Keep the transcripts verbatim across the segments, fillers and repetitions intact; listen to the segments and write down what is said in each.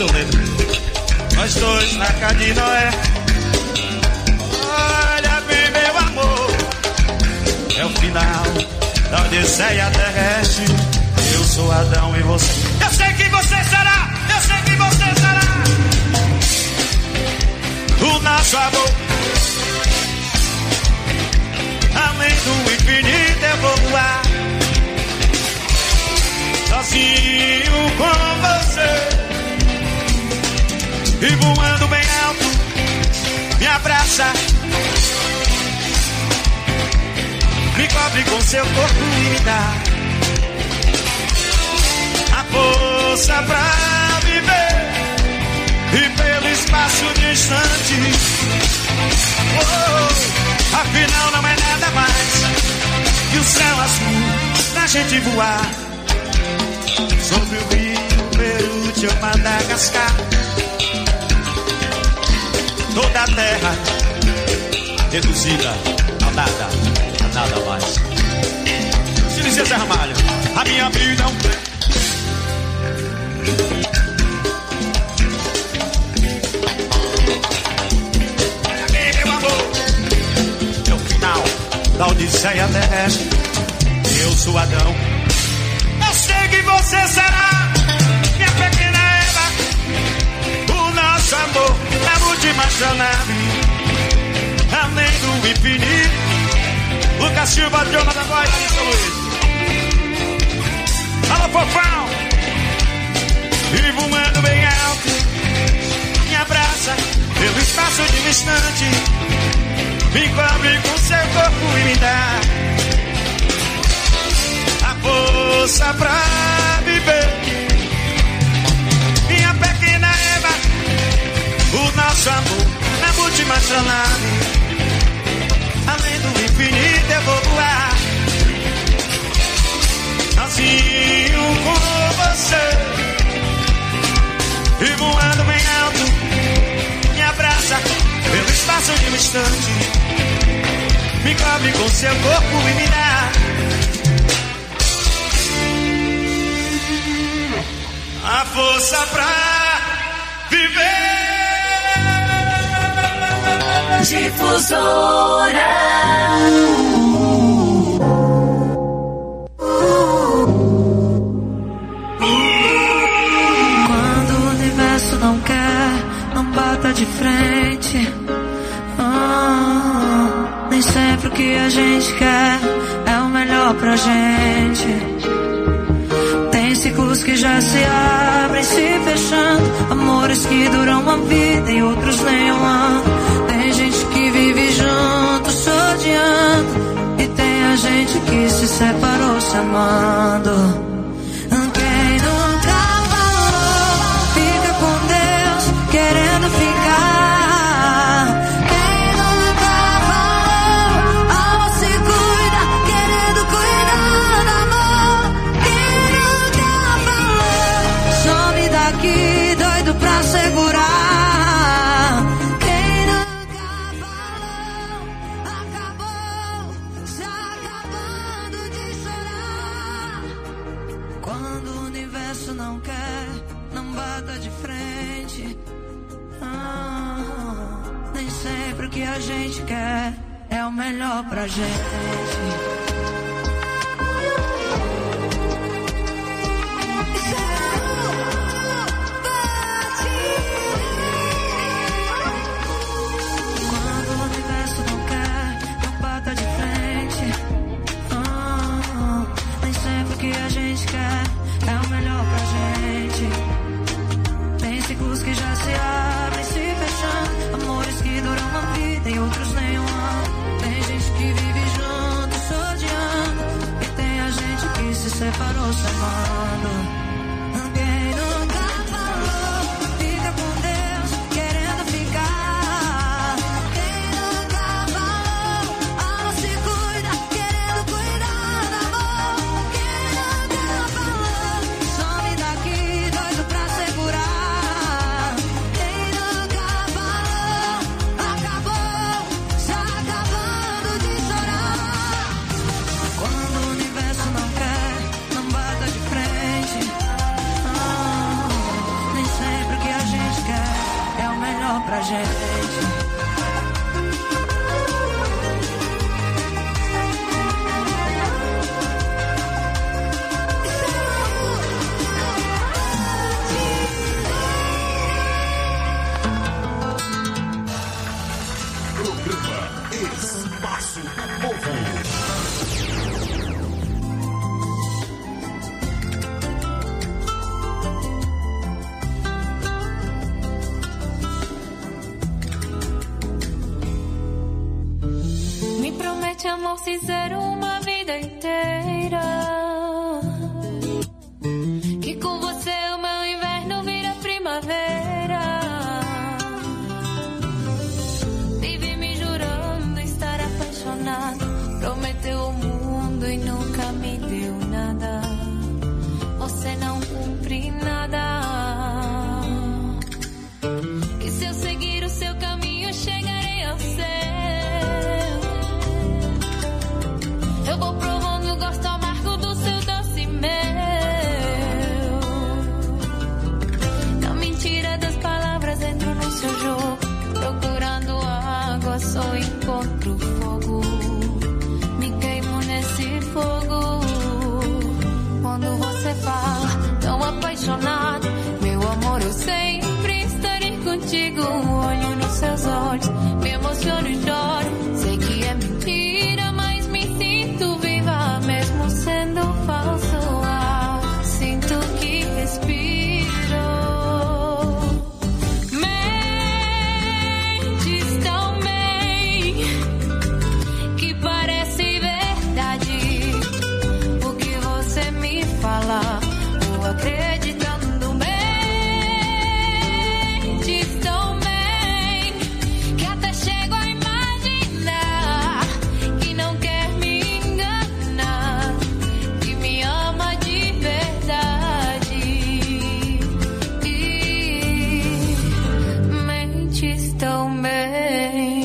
Toledo. Nós dois na casa de Noé. Olha bem, meu amor, é o final da Odisseia terrestre. Eu sou Adão e você. Eu sei que você será, eu sei que você será o nosso amor. Além do infinito eu vou voar, sozinho com você. E voando bem alto, me abraça, me cobre com seu corpo e me dá a força pra viver. E pelo espaço distante, oh, afinal não é nada mais que o céu azul da gente voar sobre o rio Peru de Madagascar. Toda a terra reduzida a nada, a nada mais. Se licença, Zé Ramalho, a minha vida é um trem. Olha bem, meu amor, é o final da Odisseia terrestre. Eu sou Adão. Eu sei que você será minha pequena Eva, o nosso amor na última astronave, além do infinito. Lucas Silva, Jonathan da Voz, São Luís. Alô, fofão. E voando bem alto, me abraça pelo espaço de um instante, me cobre com seu corpo e me dá a força pra viver. Minha pequena Eva, o nosso amor na última astronave, além do infinito eu vou voar, sozinho com você. E voando bem alto, me abraça pelo espaço de um instante, me cobre com seu corpo e me dá a força pra viver. Difusora. Quando o universo não quer, não bata de frente. Ah, nem sempre o que a gente quer é o melhor pra gente. Tem ciclos que já se abrem, se fechando, amores que duram uma vida e outros nem um ano. Tem gente que vive junto, se odiando, e tem a gente que se separou se amando. Quem nunca falou, fica com Deus, querendo ficar. Quem nunca falou, alma se cuida, querendo cuidar do amor. Quem nunca falou, some daqui, doido pra segurar. Não quer, não bata de frente. Ah, nem sempre o que a gente quer é o melhor pra gente. Que já se abrem, se fechando, amores que duram uma vida e outros nem um ano. Tem gente que vive junto, se odiando. pra gente. Espaço do Povo. Me promete amor sincero uma vida inteira, que com você o meu inverno vira primavera. Vive me jurando estar apaixonado, prometeu o mundo e nunca me deu nada. Você não cumpre nada. E se eu seguir o seu caminho, chegarei ao céu. Eu vou provando o gosto amargo do seu doce mel. Na mentira das palavras entro no seu jogo, procurando água só encontro fogo. Me queimo nesse fogo. Quando você fala tão apaixonado, meu amor, eu sempre estarei contigo. Olho nos seus olhos, me emociono e choro. Sei que é mentira, mas me sinto viva, mesmo sendo falso. Ah, sinto que respiro. Mentes tão bem que parece verdade. O que você me fala, vou acreditando. Mentes tão bem que até chego a imaginar que não quer me enganar, que me ama de verdade. E mentes tão bem.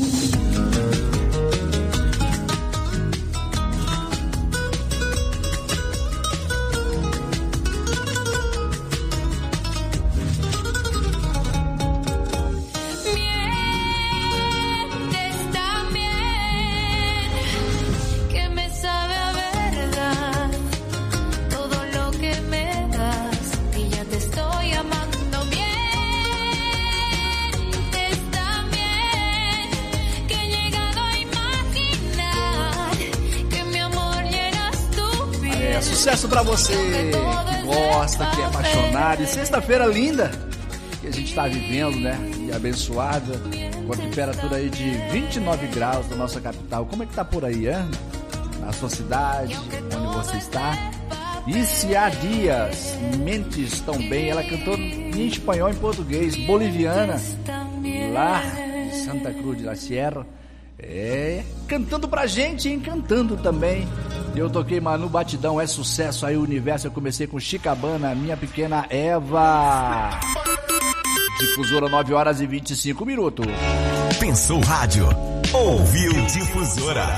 Mientes también que me sabe a verdad todo lo que me das, y ya te estoy amando. Mientes también que he llegado a imaginar que mi amor llenas tu piel. É sucesso pra você que gosta, que é apaixonado. E sexta-feira linda que a gente tá vivendo, né? E abençoada, com a temperatura aí de vinte e nove graus na nossa capital. Como é que tá por aí, hein? Na sua cidade, onde você está? Isia Dias, Mentes Tão Bem. Ela cantou em espanhol e em português, boliviana, lá de Santa Cruz de la Sierra. É, cantando pra gente e encantando também. Eu toquei Manu Batidão, é sucesso aí o universo. Eu comecei com Chicabana, Minha Pequena Eva. Difusora, nove horas e vinte e cinco minutos. Pensou rádio, ouviu Difusora.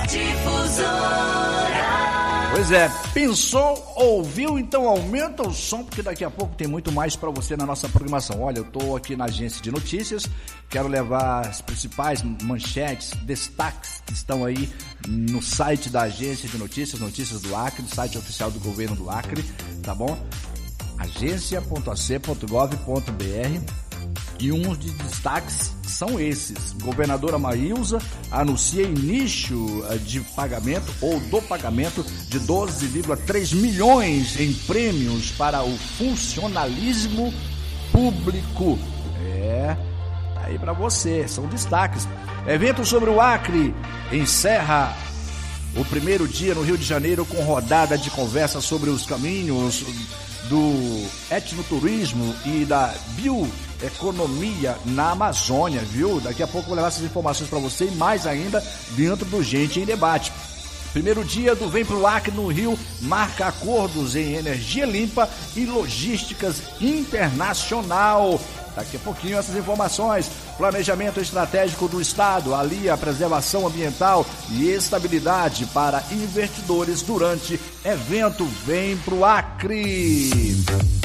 Pois é, pensou, ouviu, então aumenta o som, porque daqui a pouco tem muito mais pra você na nossa programação. Olha, eu tô aqui na agência de notícias, quero levar as principais manchetes, destaques que estão aí no site da agência de notícias, Notícias do Acre, no site oficial do governo do Acre, tá bom? agência ponto a c ponto gov ponto b r. E uns de destaques são esses. Governadora Maílza anuncia início de pagamento ou do pagamento de doze vírgula três milhões em prêmios para o funcionalismo público. É, tá aí para você, são destaques. Evento sobre o Acre encerra o primeiro dia no Rio de Janeiro com rodada de conversa sobre os caminhos do etnoturismo e da bioeconomia na Amazônia, viu? Daqui a pouco eu vou levar essas informações para você e mais ainda dentro do Gente em Debate. Primeiro dia do Vem Pro Acre no Rio marca acordos em energia limpa e logísticas internacional. Daqui a pouquinho essas informações. Planejamento estratégico do Estado alia a preservação ambiental e estabilidade para investidores durante evento Vem Pro Acre.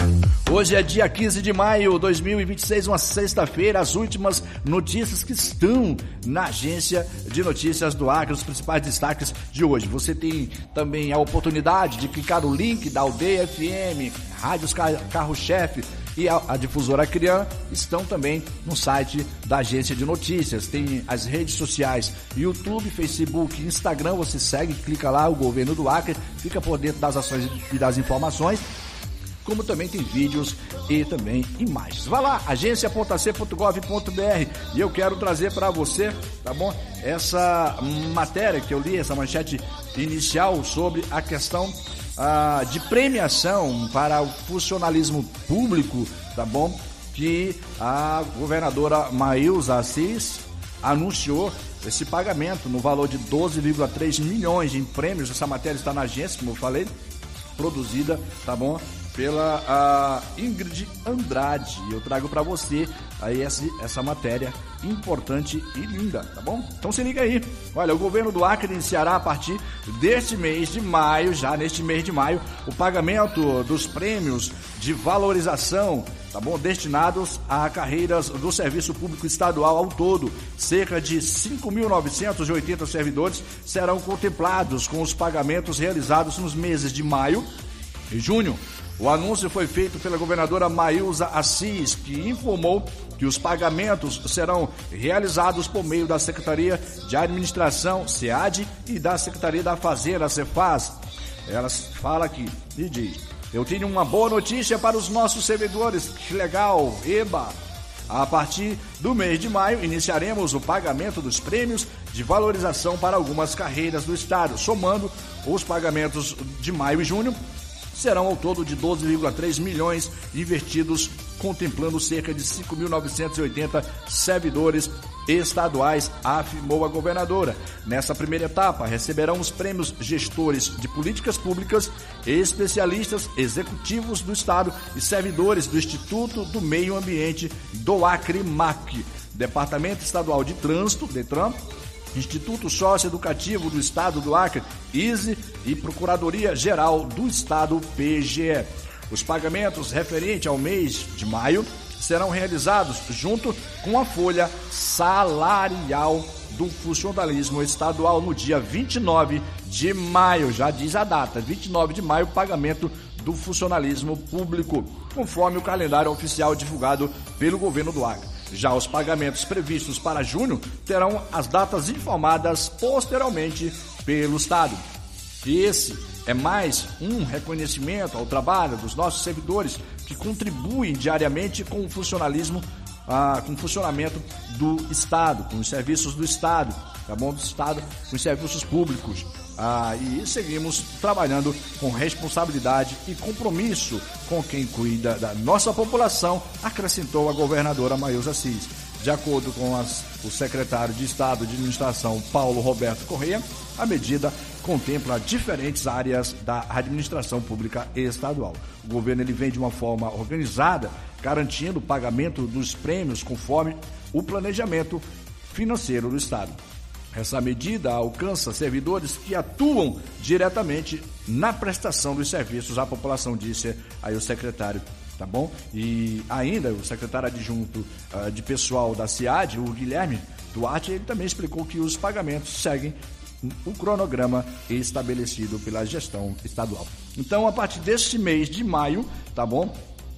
Hoje é dia quinze de maio de dois mil e vinte e seis, uma sexta-feira, as últimas notícias que estão na agência de notícias do Acre, os principais destaques de hoje. Você tem também a oportunidade de clicar no link da Aldeia F M, Rádios Carro-Chefe e a, a Difusora Acreana estão também no site da agência de notícias. Tem as redes sociais, YouTube, Facebook, Instagram, você segue, clica lá, o Governo do Acre, fica por dentro das ações e das informações, como também tem vídeos e também imagens. Vai lá, agência ponto a c ponto gov ponto b r, e eu quero trazer para você, tá bom, essa matéria que eu li, essa manchete inicial sobre a questão ah, de premiação para o funcionalismo público, tá bom, que a governadora Maílza Assis anunciou esse pagamento no valor de doze vírgula três milhões em prêmios. Essa matéria está na agência, como eu falei, produzida, tá bom, pela a Ingrid Andrade. Eu trago para você aí essa, essa matéria importante e linda, tá bom? Então se liga aí. Olha, o governo do Acre iniciará a partir deste mês de maio, já neste mês de maio, o pagamento dos prêmios de valorização, tá bom? Destinados a carreiras do Serviço Público Estadual ao todo. Cerca de cinco mil novecentos e oitenta servidores serão contemplados com os pagamentos realizados nos meses de maio e junho. O anúncio foi feito pela governadora Maílza Assis, que informou que os pagamentos serão realizados por meio da Secretaria de Administração, SEAD, e da Secretaria da Fazenda, Cefaz. Ela fala aqui e diz: eu tenho uma boa notícia para os nossos servidores. Que legal, eba! A partir do mês de maio, iniciaremos o pagamento dos prêmios de valorização para algumas carreiras do Estado, somando os pagamentos de maio e junho. Serão ao todo de doze vírgula três milhões investidos, contemplando cerca de cinco mil novecentos e oitenta servidores estaduais, afirmou a governadora. Nessa primeira etapa, receberão os prêmios gestores de políticas públicas, especialistas executivos do Estado e servidores do Instituto do Meio Ambiente do Acre, M A C, Departamento Estadual de Trânsito, DETRAN, Instituto Socioeducativo do Estado do Acre, I S E, e Procuradoria-Geral do Estado, P G E. Os pagamentos referentes ao mês de maio serão realizados junto com a folha salarial do funcionalismo estadual no dia vinte e nove de maio, já diz a data, vinte e nove de maio, pagamento do funcionalismo público, conforme o calendário oficial divulgado pelo governo do Acre. Já os pagamentos previstos para junho terão as datas informadas posteriormente pelo Estado. E esse é mais um reconhecimento ao trabalho dos nossos servidores que contribuem diariamente com o funcionalismo, ah, com o funcionamento do Estado, com os serviços do Estado, tá bom? Do Estado, com os serviços públicos. Ah, e seguimos trabalhando com responsabilidade e compromisso com quem cuida da nossa população, acrescentou a governadora Maílza Assis. De acordo com as, o secretário de Estado de Administração, Paulo Roberto Corrêa, a medida contempla diferentes áreas da administração pública estadual. O governo ele vem de uma forma organizada, garantindo o pagamento dos prêmios conforme o planejamento financeiro do Estado. Essa medida alcança servidores que atuam diretamente na prestação dos serviços à população, disse aí o secretário, tá bom? E ainda o secretário adjunto uh, de pessoal da SEAD, o Guilherme Duarte, ele também explicou que os pagamentos seguem o cronograma estabelecido pela gestão estadual. Então, a partir deste mês de maio, tá bom?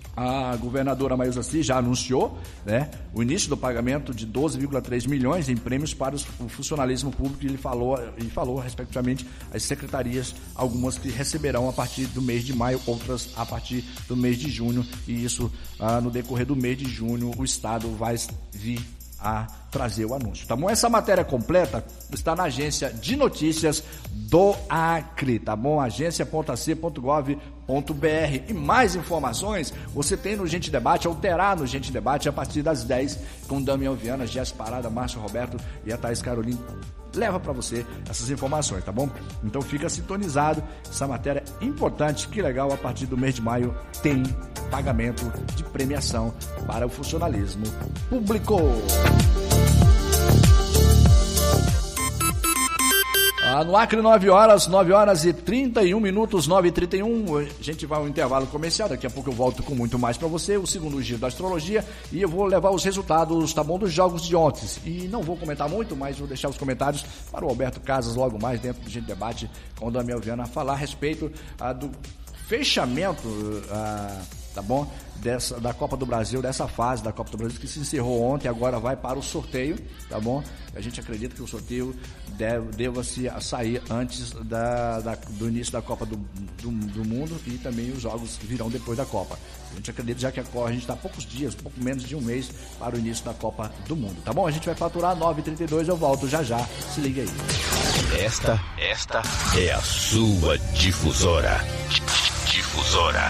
A governadora Maílza Assis já anunciou, né, o início do pagamento de doze vírgula três milhões em prêmios para o funcionalismo público, e ele falou, e falou respectivamente as secretarias, algumas que receberão a partir do mês de maio, outras a partir do mês de junho, e isso ah, no decorrer do mês de junho o Estado vai vir a trazer o anúncio, tá bom? Essa matéria completa está na agência de notícias do Acre, tá bom? agência ponto a c ponto gov ponto b r. E mais informações você tem no Gente Debate, ou terá no Gente Debate a partir das dez, com Damião Viana, Jéssica Parada, Márcio Roberto e a Thaís Carolina. Leva para você essas informações, tá bom? Então fica sintonizado, essa matéria é importante, que legal, a partir do mês de maio tem pagamento de premiação para o funcionalismo público. Ah, no Acre, nove horas, nove horas e trinta e um minutos, nove e trinta e um. A gente vai ao intervalo comercial. Daqui a pouco eu volto com muito mais para você. O segundo giro da astrologia. E eu vou levar os resultados, tá bom? Dos jogos de ontem. E não vou comentar muito, mas vou deixar os comentários para o Alberto Casas logo mais dentro do Gente Debate com o Damião Viana falar a respeito ah, do fechamento, ah, tá bom? Dessa, da Copa do Brasil, dessa fase da Copa do Brasil que se encerrou ontem, agora vai para o sorteio, tá bom? A gente acredita que o sorteio deve, deva se sair antes da, da, do início da Copa do, do, do Mundo e também os jogos virão depois da Copa. A gente acredita já que a, a gente está há poucos dias, pouco menos de um mês para o início da Copa do Mundo, tá bom? A gente vai faturar nove e trinta e dois, eu volto já já, se liga aí. Esta, esta é a sua difusora. Difusora.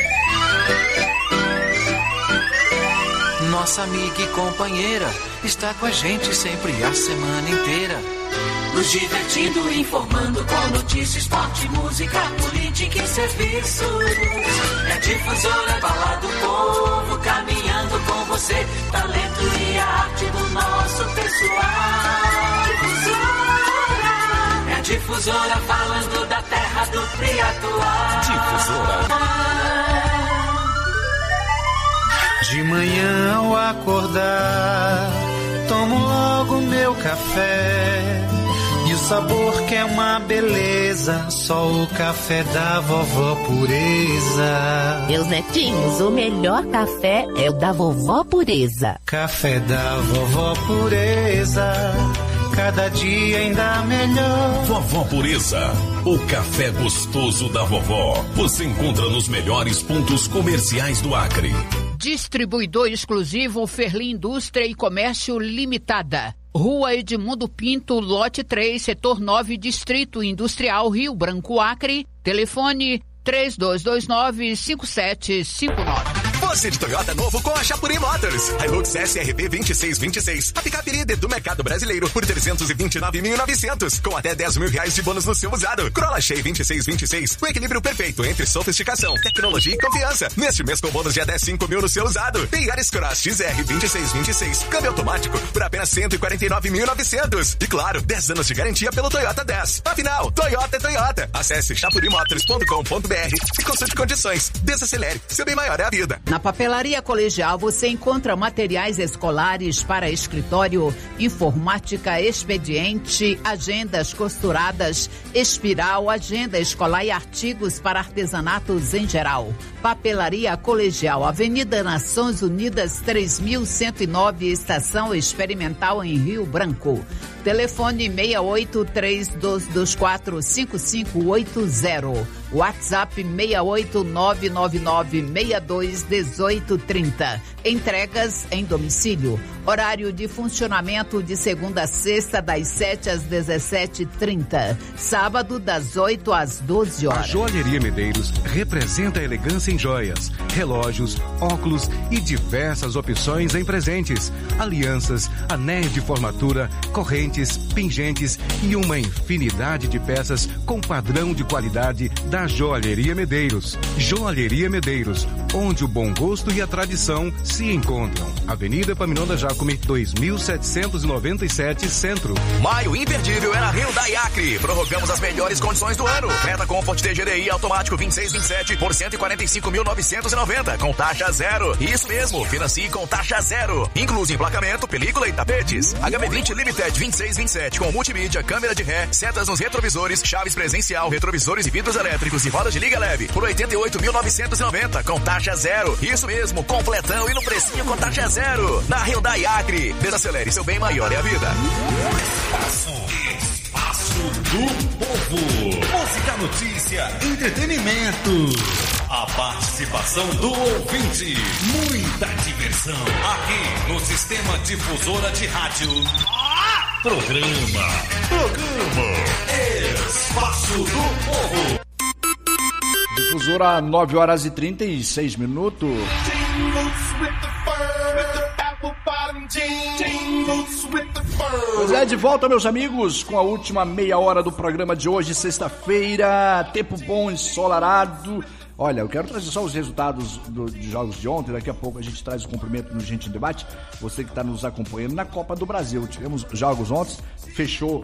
Nossa amiga e companheira está com a gente sempre a semana inteira. Nos divertindo, informando com notícias, esporte, música, política e serviços. É Difusora, fala do povo, caminhando com você. Talento e arte do nosso pessoal. Difusora. É Difusora, falando da terra do Priatuá. Difusora. De manhã ao acordar, tomo logo meu café. E o sabor que é uma beleza, só o café da vovó Pureza. Meus netinhos, o melhor café é o da vovó Pureza. Café da vovó Pureza, cada dia ainda melhor. Vovó Pureza, o café gostoso da vovó. Você encontra nos melhores pontos comerciais do Acre. Distribuidor exclusivo Ferli Indústria e Comércio Limitada. Rua Edmundo Pinto, lote três, setor nove, Distrito Industrial Rio Branco, Acre. Telefone três dois dois nove, cinco sete cinco nove. Você de Toyota novo com a Chapuri Motors. Hilux S R B vinte e seis vinte e seis. A picape líder do mercado brasileiro por trezentos e vinte e nove mil e novecentos. Com até dez mil reais de bônus no seu usado. Corolla Shea vinte e seis vinte e seis. O equilíbrio perfeito entre sofisticação, tecnologia e confiança. Neste mês com bônus de até cinco mil no seu usado. E Yaris Cross X R vinte e seis vinte e seis. Câmbio automático por apenas cento e quarenta e nove mil e novecentos. E claro, dez anos de garantia pelo Toyota dez. Afinal, Toyota é Toyota. Acesse chapuri motors ponto com ponto b r e consulte condições. Desacelere. Seu bem maior é a vida. Na Papelaria Colegial você encontra materiais escolares para escritório, informática, expediente, agendas costuradas, espiral, agenda escolar e artigos para artesanatos em geral. Papelaria Colegial, Avenida Nações Unidas três mil cento e nove, Estação Experimental em Rio Branco. Telefone seis oito três dois dois quatro cinco cinco oito zero. WhatsApp seis oito nove nove nove seis dois um oito três zero. Entregas em domicílio. Horário de funcionamento de segunda a sexta, das sete às dezessete e trinta. Sábado, das oito às doze horas. A Joalheria Medeiros representa a elegância em joias, relógios, óculos e diversas opções em presentes, alianças, anéis de formatura, correntes, pingentes e uma infinidade de peças com padrão de qualidade da Joalheria Medeiros. Joalheria Medeiros, onde o bom gosto e a tradição se encontram. Avenida Paminonda Jacome, dois mil setecentos e noventa e sete, Centro. Maio imperdível é na Hyundai Acre. Prorrogamos as melhores condições do ano. Creta Comfort T G D I automático vinte e seis vinte e sete por cento e quarenta e cinco mil novecentos e noventa com taxa zero. Isso mesmo, financie com taxa zero. Incluso emplacamento, película e tapetes. H B vinte Limited vinte e seis vinte e sete com multimídia, câmera de ré, setas nos retrovisores, chaves presencial, retrovisores e vidros elétricos e rodas de liga leve por oitenta e oito mil novecentos e noventa com taxa zero. Isso mesmo, completão e no precinho com taxa zero. Na Hyundai Acre. Desacelere, seu bem maior é a vida. Espaço, Espaço do Povo. Música, notícia, entretenimento. A participação do ouvinte. Muita diversão. Aqui no Sistema Difusora de Rádio. Programa. Programa. Espaço do Povo. Difusora, nove horas e trinta e seis minutos. Pois é, de volta, meus amigos, com a última meia hora do programa de hoje, sexta-feira. Tempo bom, ensolarado. Olha, eu quero trazer só os resultados do, de jogos de ontem, daqui a pouco a gente traz o cumprimento no Gente em Debate, você que está nos acompanhando na Copa do Brasil. Tivemos jogos ontem, fechou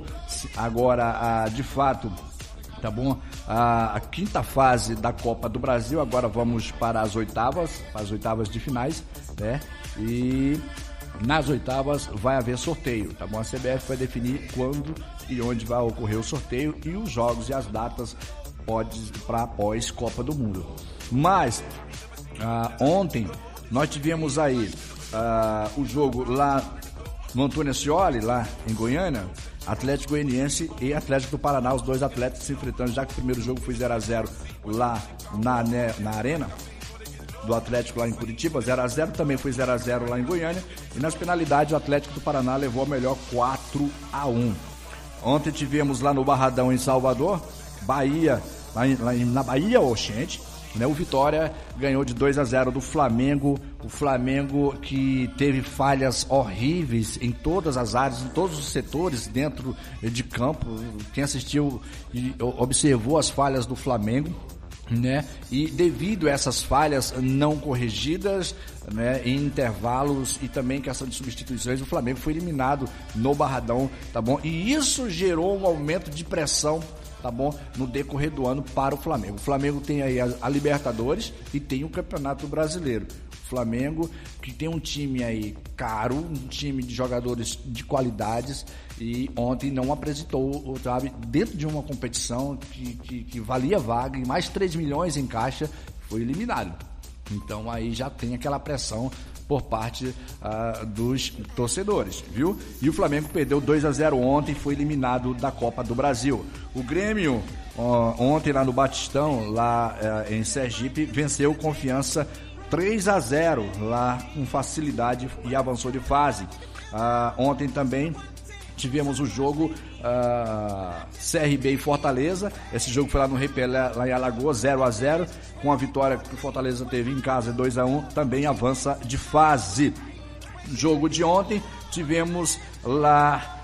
agora, de fato, tá bom? A, a quinta fase da Copa do Brasil, agora vamos para as oitavas, para as oitavas de finais, né? E nas oitavas vai haver sorteio, tá bom? A C B F vai definir quando e onde vai ocorrer o sorteio e os jogos e as datas pode para após Copa do Mundo. Mas ah, ontem nós tivemos aí ah, o jogo lá no Antônio Ascioli, lá em Goiânia, Atlético Goianiense e Atlético do Paraná, os dois atletas se enfrentando, já que o primeiro jogo foi zero a zero lá na, né, na arena do Atlético lá em Curitiba, zero a zero, também foi zero a zero lá em Goiânia, e nas penalidades o Atlético do Paraná levou a melhor quatro a um. Ontem tivemos lá no Barradão em Salvador, Bahia, lá, em, lá na Bahia, Oxente, né? O Vitória ganhou de dois a zero do Flamengo, o Flamengo que teve falhas horríveis em todas as áreas, em todos os setores dentro de campo. Quem assistiu e observou as falhas do Flamengo, né? E devido a essas falhas não corrigidas, né, em intervalos e também questão de substituições, o Flamengo foi eliminado no Barradão, tá bom? E isso gerou um aumento de pressão, tá bom, no decorrer do ano para o Flamengo. O Flamengo tem aí a, a Libertadores e tem o Campeonato Brasileiro. O Flamengo que tem um time aí caro, um time de jogadores de qualidades, e ontem não apresentou, sabe, dentro de uma competição que, que, que valia vaga e mais três milhões em caixa, foi eliminado. Então aí já tem aquela pressão por parte uh, dos torcedores, viu? E o Flamengo perdeu dois a zero ontem, foi eliminado da Copa do Brasil. O Grêmio, uh, ontem lá no Batistão, lá uh, em Sergipe, venceu o Confiança três a zero lá com facilidade e avançou de fase. Uh, ontem também tivemos o jogo uh, C R B e Fortaleza. Esse jogo foi lá no Repelé, lá em Alagoas, zero a zero. Com a vitória que o Fortaleza teve em casa, dois a um, também avança de fase. Jogo de ontem, tivemos lá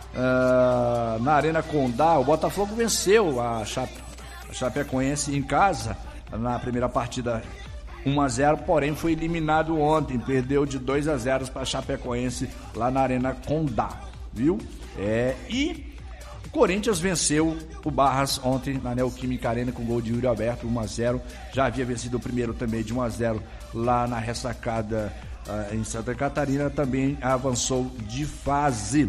uh, na Arena Condá, o Botafogo venceu a, Chape, a Chapecoense em casa na primeira partida um a zero, porém foi eliminado ontem, perdeu de dois a zero para a Chapecoense lá na Arena Condá, viu? É, e o Corinthians venceu o Barras ontem na Neoquímica Arena com gol de Yuri Alberto, um a zero. Já havia vencido o primeiro também de um a zero lá na Ressacada uh, em Santa Catarina, também avançou de fase.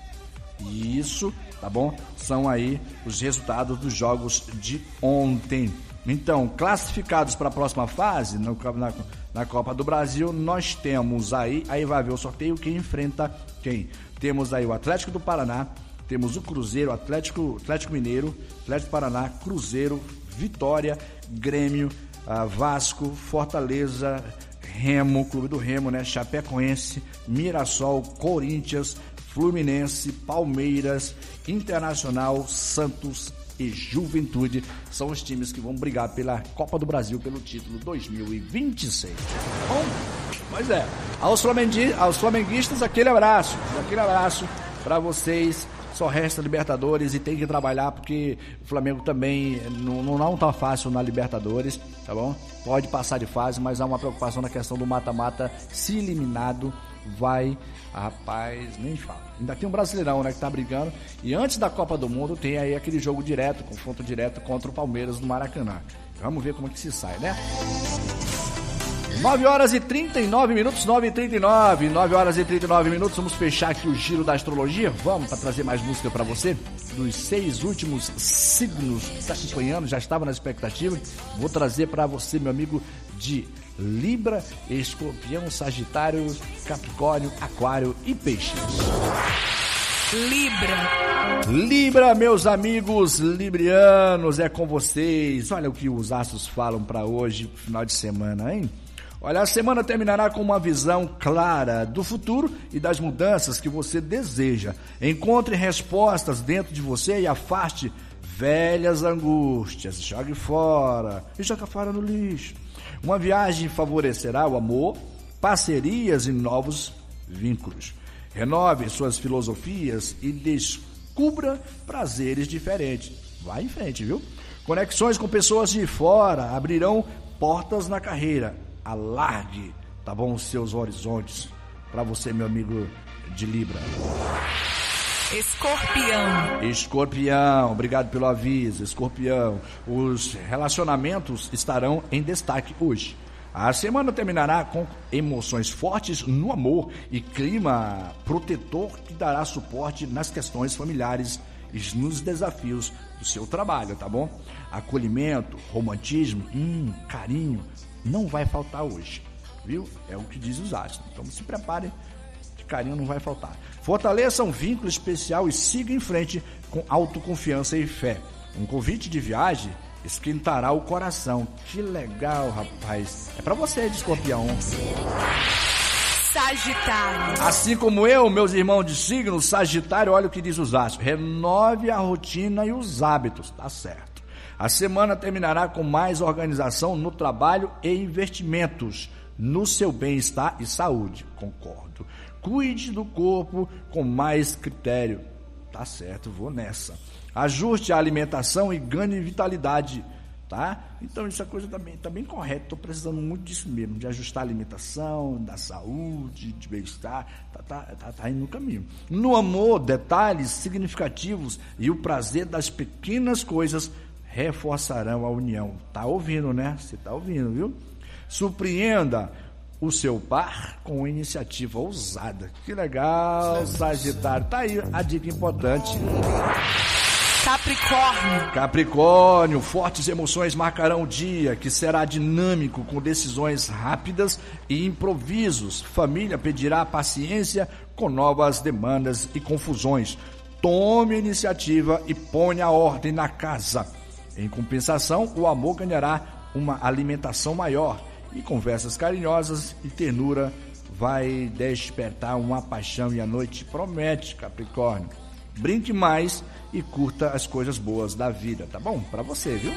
E isso, tá bom? São aí os resultados dos jogos de ontem. Então, classificados para a próxima fase, no, na, na Copa do Brasil, nós temos aí, aí vai haver o sorteio, quem enfrenta quem? Temos aí o Atlético do Paraná, temos o Cruzeiro, Atlético, Atlético Mineiro, Atlético do Paraná, Cruzeiro, Vitória, Grêmio, uh, Vasco, Fortaleza, Remo, Clube do Remo, né? Chapecoense, Mirassol, Corinthians, Fluminense, Palmeiras, Internacional, Santos e Juventude. São os times que vão brigar pela Copa do Brasil pelo título dois mil e vinte e seis. Bom, pois é, aos, flamenguistas, aos flamenguistas, aquele abraço, aquele abraço para vocês. Só resta Libertadores e tem que trabalhar porque o Flamengo também não, não, não tá fácil na Libertadores, tá bom? Pode passar de fase, mas há uma preocupação na questão do mata-mata. Se eliminado, vai, rapaz, nem fala. Ainda tem um Brasileirão, né, que tá brigando. E antes da Copa do Mundo tem aí aquele jogo direto, confronto direto contra o Palmeiras no Maracanã. Vamos ver como é que se sai, né? nove horas e trinta e nove minutos, nove e trinta e nove, nove horas e trinta e nove minutos, vamos fechar aqui o giro da astrologia, vamos para trazer mais música para você, dos seis últimos signos que está acompanhando, já estava na expectativa, vou trazer para você, meu amigo, de Libra, Escorpião, Sagitário, Capricórnio, Aquário e Peixes. Libra. Libra, meus amigos librianos, é com vocês, olha o que os astros falam para hoje, final de semana, hein? Olha, a semana terminará com uma visão clara do futuro e das mudanças que você deseja. Encontre respostas dentro de você e afaste velhas angústias. Jogue fora e joga fora no lixo. Uma viagem favorecerá o amor, parcerias e novos vínculos. Renove suas filosofias e descubra prazeres diferentes. Vai em frente, viu? Conexões com pessoas de fora abrirão portas na carreira. Alargue, tá bom, os seus horizontes. Para você, meu amigo de Libra. Escorpião. Escorpião, obrigado pelo aviso. Escorpião, os relacionamentos estarão em destaque hoje. A semana terminará com emoções fortes no amor e clima protetor que dará suporte nas questões familiares e nos desafios do seu trabalho, tá bom? Acolhimento, romantismo, hum, carinho, não vai faltar hoje, viu? É o que diz os astros. Então se preparem, que carinho não vai faltar. Fortaleça um vínculo especial e siga em frente com autoconfiança e fé. Um convite de viagem esquentará o coração. Que legal, rapaz. É pra você, de Escorpião. Sagitário. Assim como eu, meus irmãos de signo, Sagitário, olha o que diz os astros. Renove a rotina e os hábitos. Tá certo. A semana terminará com mais organização no trabalho e investimentos no seu bem-estar e saúde. Concordo. Cuide do corpo com mais critério. Tá certo, vou nessa. Ajuste a alimentação e ganhe vitalidade, tá? Então isso é coisa também, tá bem correto. Tô precisando muito disso mesmo, de ajustar a alimentação, da saúde, de bem-estar. Tá, tá, tá, tá indo no caminho. No amor, detalhes significativos e o prazer das pequenas coisas reforçarão a união. Tá ouvindo, né? Você tá ouvindo, viu? Surpreenda o seu par com iniciativa ousada. Que legal, Sagitário. Tá aí a dica importante. Capricórnio. Capricórnio, fortes emoções marcarão o dia, que será dinâmico, com decisões rápidas e improvisos. Família pedirá paciência com novas demandas e confusões. Tome a iniciativa e ponha a ordem na casa. Em compensação, o amor ganhará uma alimentação maior. E conversas carinhosas e ternura vai despertar uma paixão e a noite promete, Capricórnio. Brinque mais e curta as coisas boas da vida, tá bom? Pra você, viu?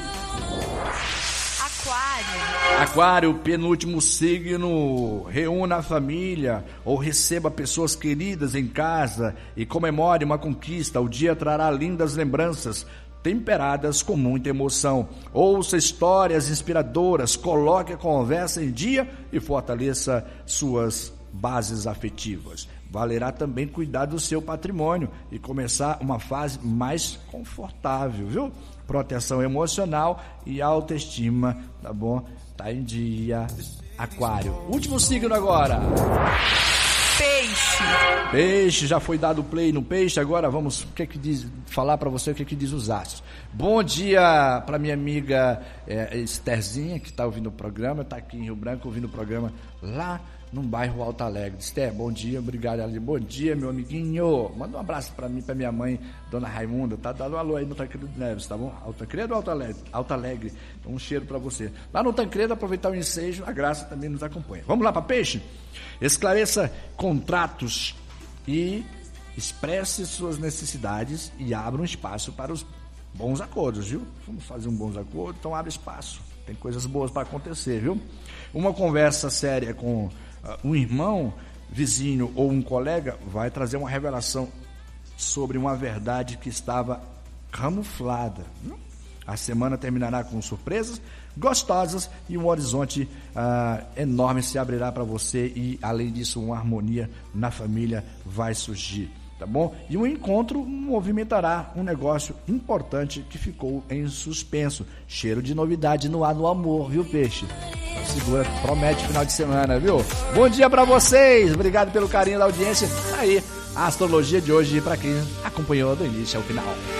Aquário. Aquário, penúltimo signo. Reúna a família ou receba pessoas queridas em casa e comemore uma conquista. O dia trará lindas lembranças, temperadas com muita emoção. Ouça histórias inspiradoras, coloque a conversa em dia e fortaleça suas bases afetivas. Valerá também cuidar do seu patrimônio e começar uma fase mais confortável, viu? Proteção emocional e autoestima, tá bom? Tá em dia, Aquário. Último signo agora. Peixe. Peixe, já foi dado play no peixe, agora vamos o que é que diz, falar para você o que é que diz os astros. Bom dia para minha amiga é, Estherzinha, que está ouvindo o programa, está aqui em Rio Branco ouvindo o programa lá no bairro Alto Alegre. Esther, bom dia, obrigado ali. Bom dia, meu amiguinho. Manda um abraço para mim, para minha mãe, Dona Raimunda, tá? Dá um alô aí no Tancredo Neves, tá bom? Tancredo ou Alto Alegre? Alto Alegre. Então, um cheiro para você. Lá no Tancredo, aproveitar o ensejo, a Graça também nos acompanha. Vamos lá para peixe? Esclareça contratos e expresse suas necessidades e abra um espaço para os bons acordos, viu? Vamos fazer um bom acordo, então abre espaço. Tem coisas boas para acontecer, viu? Uma conversa séria com um irmão, vizinho ou um colega vai trazer uma revelação sobre uma verdade que estava camuflada. A semana terminará com surpresas gostosas e um horizonte ah, enorme se abrirá para você e, além disso, uma harmonia na família vai surgir, tá bom? E o encontro movimentará um negócio importante que ficou em suspenso. Cheiro de novidade no ar do amor, viu, peixe? Segura, promete final de semana, viu? Bom dia pra vocês, obrigado pelo carinho da audiência. Aí, a astrologia de hoje pra quem acompanhou do início ao final.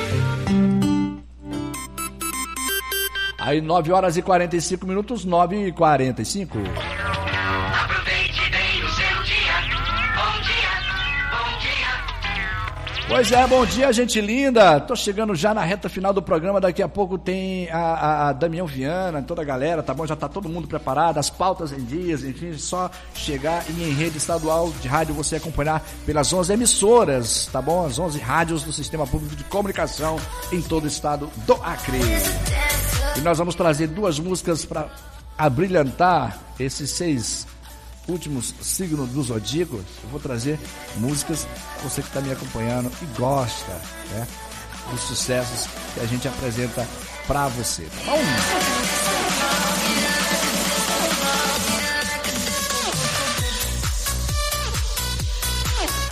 Aí, nove horas e quarenta e cinco minutos, nove e quarenta e cinco. Aproveite bem o seu dia. Bom dia, bom dia. Pois é, bom dia, gente linda. Tô chegando já na reta final do programa. Daqui a pouco tem a, a, a Damião Viana, toda a galera, tá bom? Já tá todo mundo preparado, as pautas em dias, enfim, só chegar e em rede estadual de rádio você acompanhar pelas onze emissoras, tá bom? As onze rádios do Sistema Público de Comunicação em todo o estado do Acre. E nós vamos trazer duas músicas para abrilhantar esses seis últimos signos do Zodíaco. Eu vou trazer músicas para você que está me acompanhando e gosta, né, dos sucessos que a gente apresenta para você. Tá bom?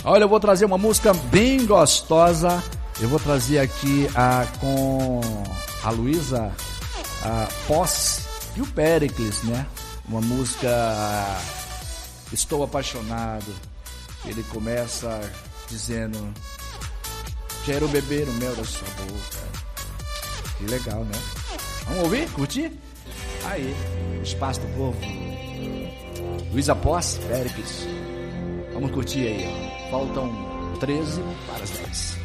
Olha, eu vou trazer uma música bem gostosa. Eu vou trazer aqui a, com a Luísa a Posse e o Péricles, né? Uma música Estou Apaixonado. Ele começa dizendo: quero beber o mel da sua boca. Que legal, né? Vamos ouvir? Curtir? Aí, Espaço do Povo. Luísa Posse, Péricles. Vamos curtir aí, ó. Faltam treze para as dez.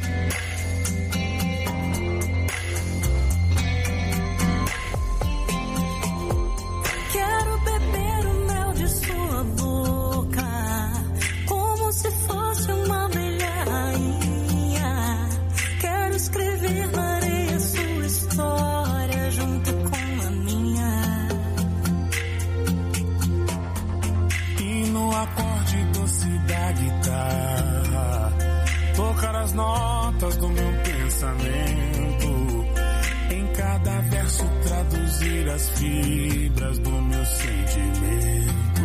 Quero beber o mel de sua boca, como se fosse uma abelha rainha. Quero escrever na areia sua história junto com a minha. E no acorde doce da guitarra, tocar as notas do meu pensamento. Em cada verso traduzir as fibras do meu sentimento.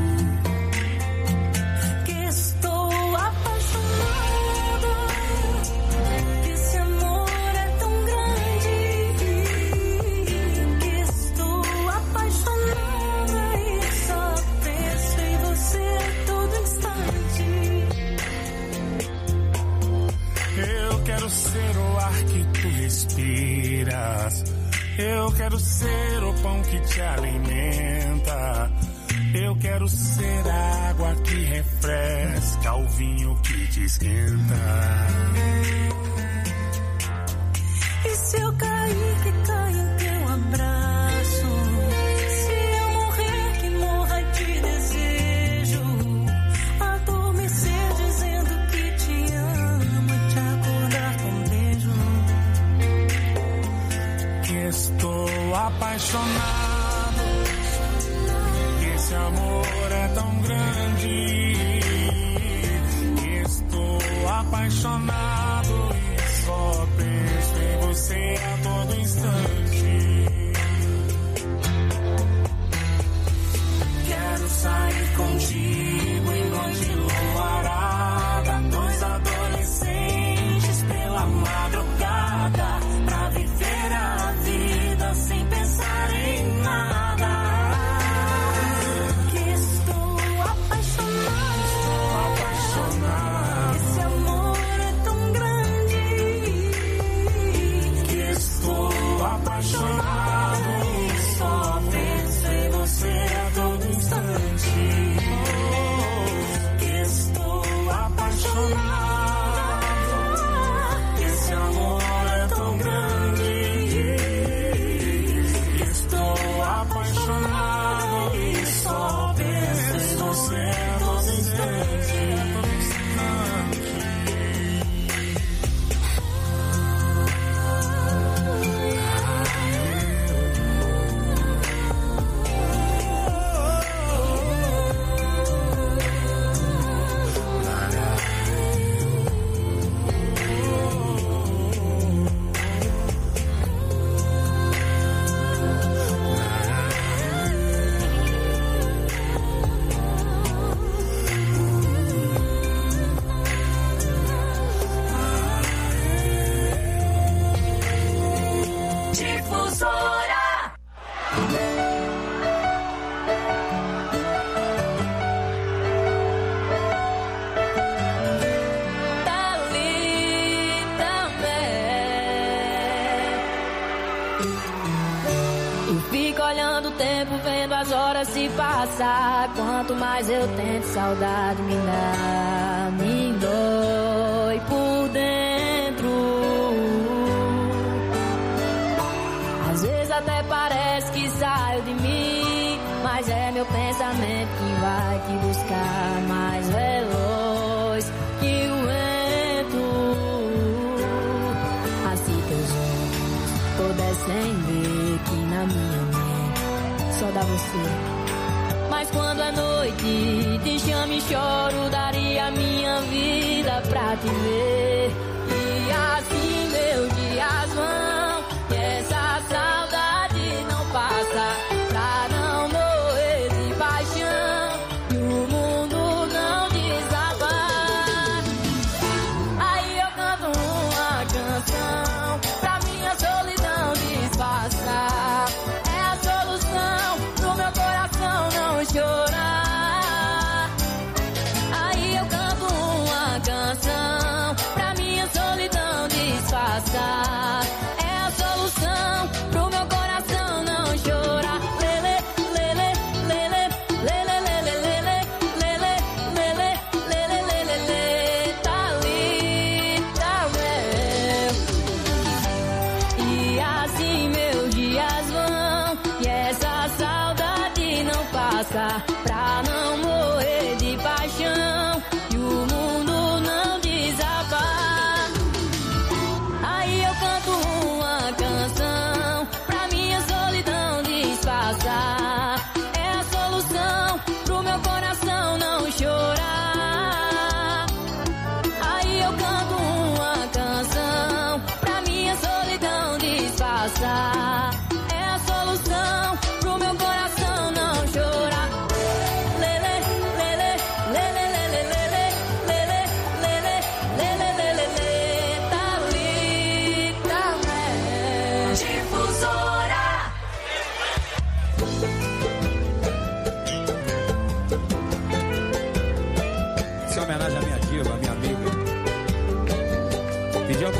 Que estou apaixonado, que esse amor é tão grande. Que estou apaixonada e só penso em você a todo instante. Eu quero ser o ar que tu respiras. Eu quero ser o pão que te alimenta. Eu quero ser a água que refresca, o vinho que te esquenta. E se eu cair, que caia em teu abraço. Se eu morrer, que morra de desejo. Adormecer dizendo que te amo e te acordar com um beijo. Que estou apaixonado, que esse amor é tão grande. Que estou apaixonado e só penso em você a todo instante. Quero sair contigo em noite luarada, dois adolescentes pela madrugada, pra viver a vida sem pensar em nada. Que estou apaixonada, estou apaixonado. Esse amor é tão grande. Que estou apaixonado e só penso em você a todo instante. Que estou apaixonado. Esse amor é tão grande. Estou apaixonado e só penso em você a todo instante. Difusora. Dali também. Eu fico olhando o tempo, vendo as horas se passar. Quanto mais eu tento, saudade me dá, me dói por dentro. Às vezes até parece que saio de mim, mas é meu pensamento que vai te buscar mais veloz que o vento. Assim teus olhos pudessem ver que na minha mente só dá você. Mas quando é noite, te chamo e choro, daria minha vida pra te ver. E assim meus dias vão, e essa saudade não passa, pra não morrer de paixão, e o mundo não desabar.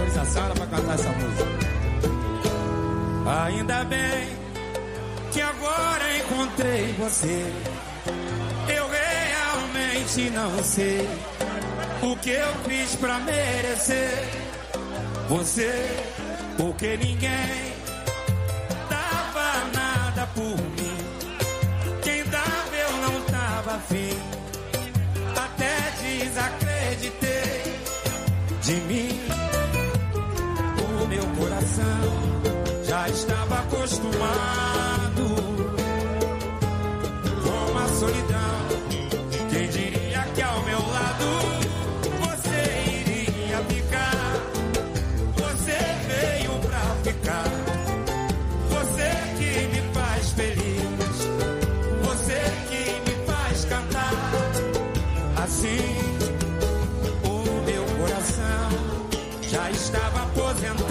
autorização era pra cantar essa música. Ainda bem que agora encontrei você. Eu realmente não sei o que eu fiz pra merecer você, porque ninguém dava nada por mim. Quem dava eu não tava afim. Até desacreditei de mim. O meu coração já estava acostumado com a solidão. Quem diria que ao meu lado você iria ficar? Você veio pra ficar. Você que me faz feliz. Você que me faz cantar. Assim, o meu coração já estava aposentado,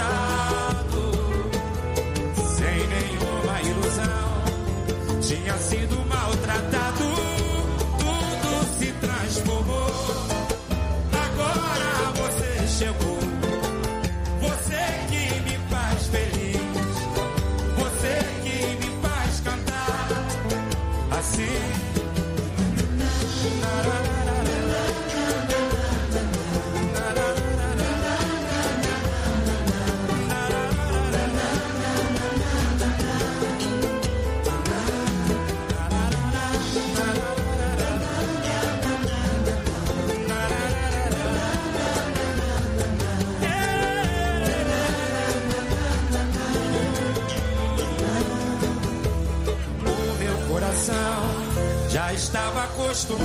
sem nenhuma ilusão. Tinha sido maltratado, tudo se transformou. Agora você chegou. Você que me faz feliz. Você que me faz cantar. Assim. Já estava acostumado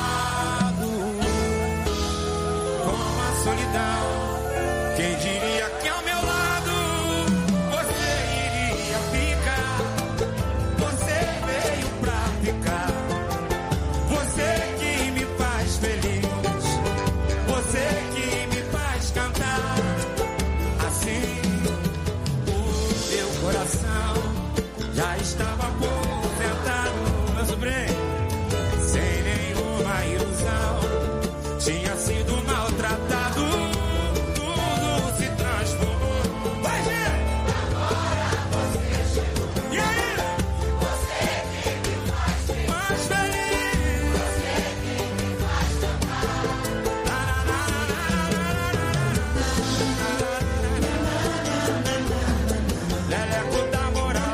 com a solidão. Quem diria que ao meu lado você iria ficar? Você veio pra ficar. Você que me faz feliz. Você que me faz cantar. Assim, o meu coração já estava aposentado, meu sobrinho. Tinha sido maltratado, tudo se transformou. Vai, gente! Agora você chegou. E aí? Você que me faz feliz. Mais feliz. Você que me faz cantar. Leleco da moral.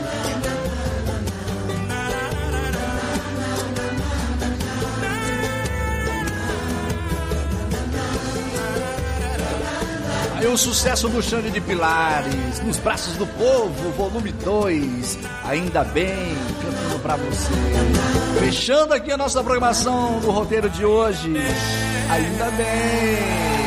Aí o sucesso do Xande de Pilares, Nos Braços do Povo, volume dois, Ainda Bem, cantando pra você. Fechando aqui a nossa programação do roteiro de hoje, Ainda Bem.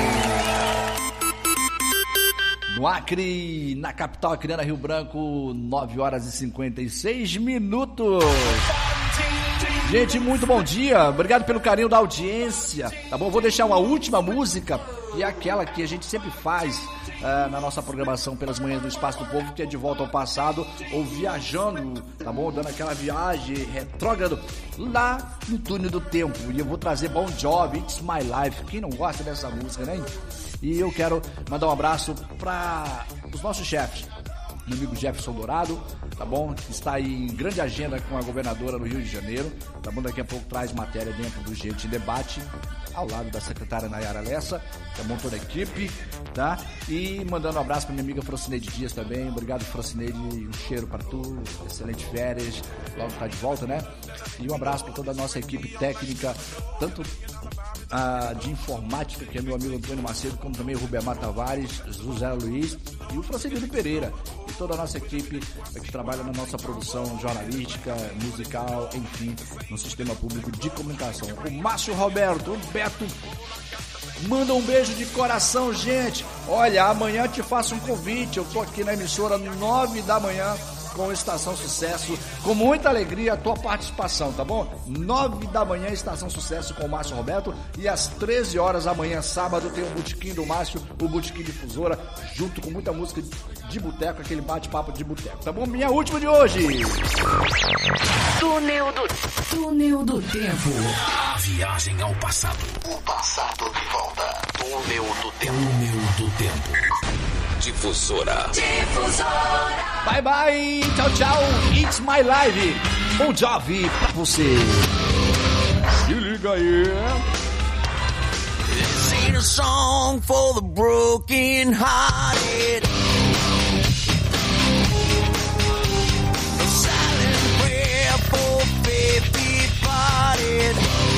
No Acre, na capital acreana, Rio Branco, nove horas e cinquenta e seis minutos. Gente, muito bom dia, obrigado pelo carinho da audiência, tá bom? Vou deixar uma última música, que é aquela que a gente sempre faz uh, na nossa programação pelas manhãs do Espaço do Povo, que é De Volta ao Passado, ou Viajando, tá bom? Dando aquela viagem retrógrado lá no túnel do tempo. E eu vou trazer Bon Jovi, It's My Life, quem não gosta dessa música, né? E eu quero mandar um abraço para os nossos chefes. Meu amigo Jefferson Dourado, tá bom? Está aí em grande agenda com a governadora no Rio de Janeiro, tá bom? Daqui a pouco traz matéria dentro do Gente em Debate, ao lado da secretária Nayara Lessa, tá bom? Toda a equipe, tá? E mandando um abraço pra minha amiga Frocineide Dias também, obrigado Frocineide, um cheiro pra tu, excelente férias, logo tá de volta, né? E um abraço pra toda a nossa equipe técnica, tanto a de informática, que é meu amigo Antônio Macedo, como também o Rubemar Tavares, José Luiz e o Francisco Pereira, e toda a nossa equipe que trabalha na nossa produção jornalística, musical, enfim, no sistema público de comunicação. O Márcio Roberto, o Beto, manda um beijo de coração, gente. Olha, amanhã te faço um convite, eu tô aqui na emissora nove da manhã, com Estação Sucesso, com muita alegria a tua participação, tá bom? nove da manhã, Estação Sucesso com o Márcio Roberto, e às treze horas amanhã, sábado, tem o Botequim do Márcio, o Botequim Difusora, junto com muita música de boteco, aquele bate-papo de boteco, tá bom? Minha última de hoje. Túnel do Túnel do Tempo. A viagem ao passado. O passado de volta. Túnel do Tempo. Túnel do Tempo. Difusora. Difusora. Bye, bye. Tchau, tchau. It's my live. Bom Jovi pra você. Se liga aí. This ain't a song for the broken hearted. A silent prayer for faith departed.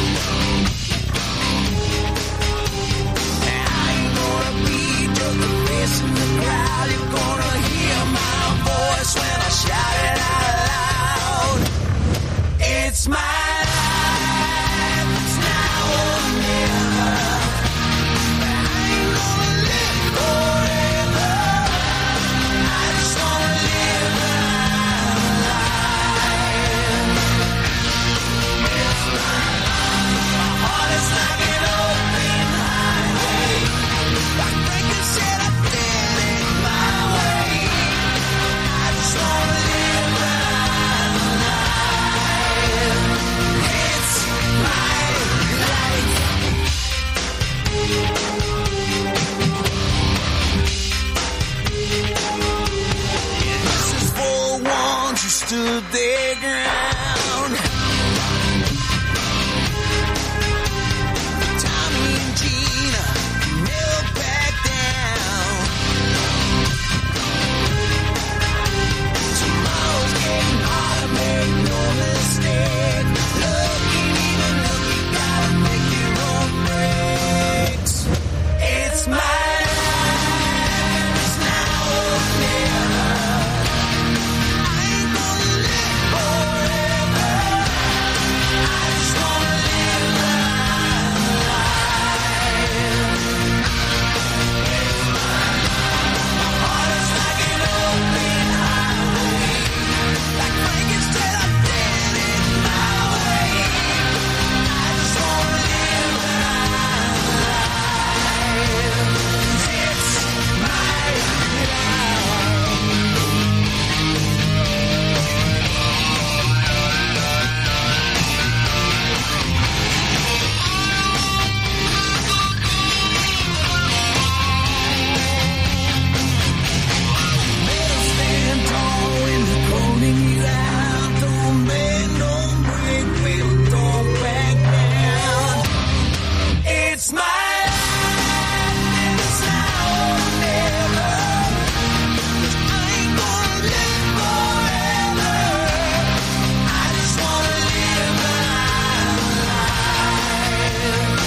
I ain't gonna be just a face in the crowd. You're gonna hear my voice when I shout it out loud. It's my life, it's now or never. I ain't gonna live forever. I just wanna live my life. It's my life. My heart is like an open highway. Like Franklin said, I did it my way. I just wanna live my life. It's my life. This is for the ones who stood their ground. Tommy and Gina never back down. Tomorrow's getting harder, make no mistake. Looking, even looking, gotta make your own breaks. It's my life, it's now or never. I ain't gonna live forever. I just wanna live my life. It's my life. My heart is like an open highway. Like Frankenstein, I did it my way. I just wanna live my life. It's my Better stand tall when they're calling you out. Don't bend, don't break, well, don't back down. It's my life, and it's now or never. I ain't gonna live forever. I just wanna live my life.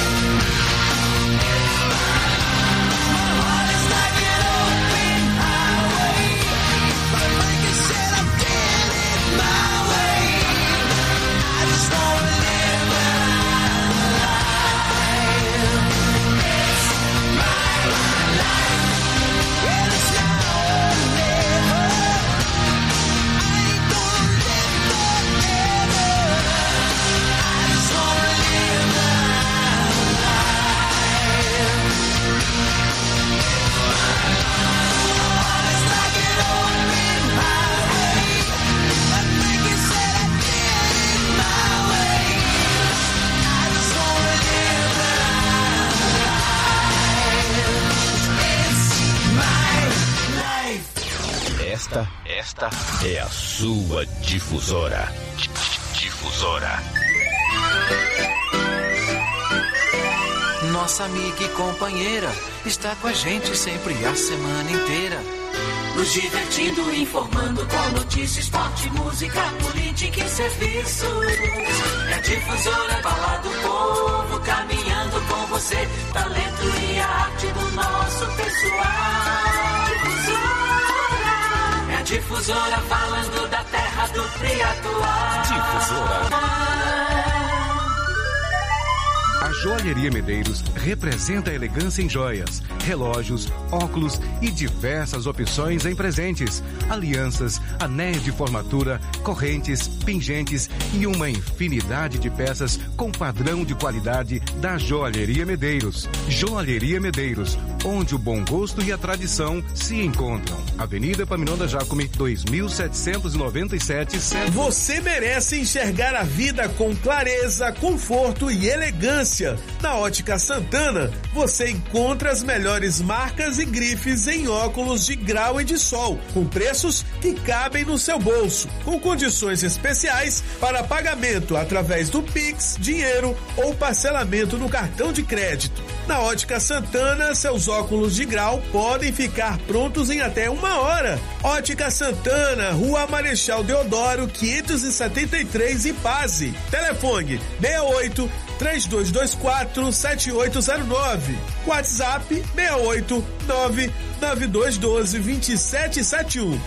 My heart is like an open highway. Like Franklin said, I did it my way. I just wanna live my life. It's my life. Well, it's now or never. I ain't gonna live forever. I just wanna live my life. My heart is like an open highway. Like Franklin said, I did it my way. I just wanna live my life. It's my life. Esta, esta é a sua difusora. Di- Difusora. Nossa amiga e companheira está com a gente sempre a semana inteira. Nos divertindo, informando com notícias, esporte, música, política e serviços. É a Difusora, fala do povo, caminhando com você. Talento e arte do nosso pessoal. Difusora. É a Difusora falando da terra do triatual. Difusora. A Joalheria Medeiros representa a elegância em joias, relógios, óculos e diversas opções em presentes, alianças, anéis de formatura, correntes, pingentes e uma infinidade de peças com padrão de qualidade da Joalheria Medeiros. Joalheria Medeiros, onde o bom gosto e a tradição se encontram. Avenida Epaminondas Jácome, dois mil setecentos e noventa e sete, Centro. Você merece enxergar a vida com clareza, conforto e elegância. Na Ótica Santana, você encontra as melhores marcas e grifes em óculos de grau e de sol, com preços que cabem no seu bolso, com condições especiais para pagamento através do Pix, dinheiro ou parcelamento no cartão de crédito. Na Ótica Santana, seus óculos de grau podem ficar prontos em até uma hora. Ótica Santana, Rua Marechal Deodoro, quinhentos e setenta e três, Ipase. Telefone seis oito, três dois dois quatro, sete oito zero nove. WhatsApp seis oito, nove nove dois um dois, dois sete sete um.